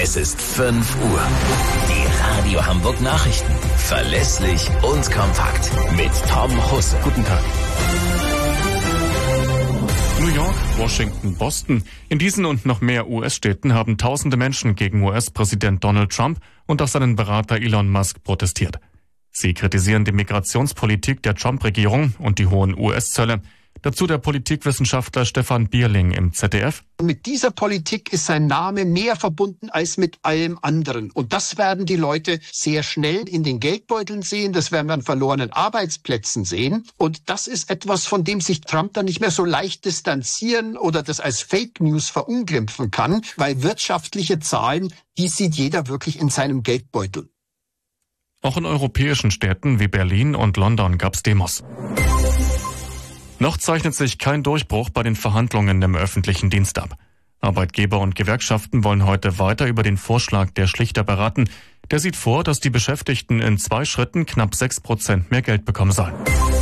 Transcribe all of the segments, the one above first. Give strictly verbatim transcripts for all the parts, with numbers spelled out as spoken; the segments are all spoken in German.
Es ist fünf Uhr. Die Radio Hamburg Nachrichten. Verlässlich und kompakt. Mit Tom Husse. Guten Tag. New York, Washington, Boston. In diesen und noch mehr U S-Städten haben tausende Menschen gegen U S-Präsident Donald Trump und auch seinen Berater Elon Musk protestiert. Sie kritisieren die Migrationspolitik der Trump-Regierung und die hohen U S-Zölle. Dazu der Politikwissenschaftler Stefan Bierling im Z D F. Mit dieser Politik ist sein Name mehr verbunden als mit allem anderen. Und das werden die Leute sehr schnell in den Geldbeuteln sehen. Das werden wir an verlorenen Arbeitsplätzen sehen. Und das ist etwas, von dem sich Trump dann nicht mehr so leicht distanzieren oder das als Fake News verunglimpfen kann, weil wirtschaftliche Zahlen, die sieht jeder wirklich in seinem Geldbeutel. Auch in europäischen Städten wie Berlin und London gab es Demos. Noch zeichnet sich kein Durchbruch bei den Verhandlungen im öffentlichen Dienst ab. Arbeitgeber und Gewerkschaften wollen heute weiter über den Vorschlag der Schlichter beraten. Der sieht vor, dass die Beschäftigten in zwei Schritten knapp sechs Prozent mehr Geld bekommen sollen.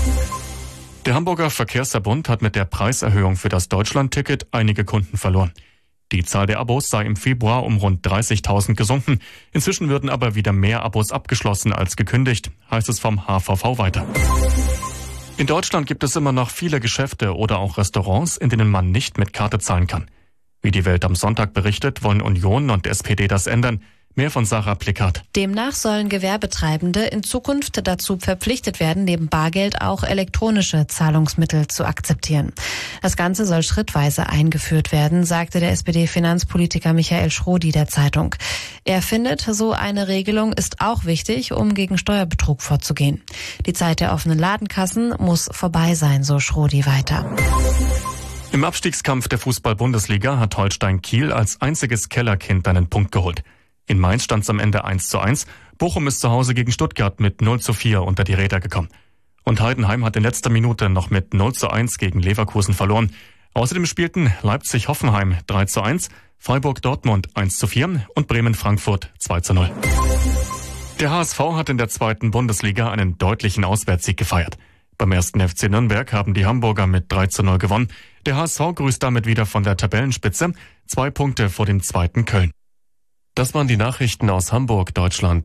Der Hamburger Verkehrsverbund hat mit der Preiserhöhung für das Deutschland-Ticket einige Kunden verloren. Die Zahl der Abos sei im Februar um rund dreißigtausend gesunken. Inzwischen würden aber wieder mehr Abos abgeschlossen als gekündigt, heißt es vom H V V weiter. In Deutschland gibt es immer noch viele Geschäfte oder auch Restaurants, in denen man nicht mit Karte zahlen kann. Wie die Welt am Sonntag berichtet, wollen Union und S P D das ändern. Mehr von Sarah Plickert. Demnach sollen Gewerbetreibende in Zukunft dazu verpflichtet werden, neben Bargeld auch elektronische Zahlungsmittel zu akzeptieren. Das Ganze soll schrittweise eingeführt werden, sagte der S P D-Finanzpolitiker Michael Schrodi der Zeitung. Er findet, so eine Regelung ist auch wichtig, um gegen Steuerbetrug vorzugehen. Die Zeit der offenen Ladenkassen muss vorbei sein, so Schrodi weiter. Im Abstiegskampf der Fußball-Bundesliga hat Holstein Kiel als einziges Kellerkind einen Punkt geholt. In Mainz stand es am Ende eins zu eins. Bochum ist zu Hause gegen Stuttgart mit null zu vier unter die Räder gekommen. Und Heidenheim hat in letzter Minute noch mit null zu eins gegen Leverkusen verloren. Außerdem spielten Leipzig-Hoffenheim drei zu eins, Freiburg-Dortmund eins zu vier und Bremen-Frankfurt zwei zu null. Der H S V hat in der zweiten Bundesliga einen deutlichen Auswärtssieg gefeiert. Beim ersten F C Nürnberg haben die Hamburger mit drei zu null gewonnen. Der H S V grüßt damit wieder von der Tabellenspitze, zwei Punkte vor dem zweiten Köln. Das waren die Nachrichten aus Hamburg, Deutschland.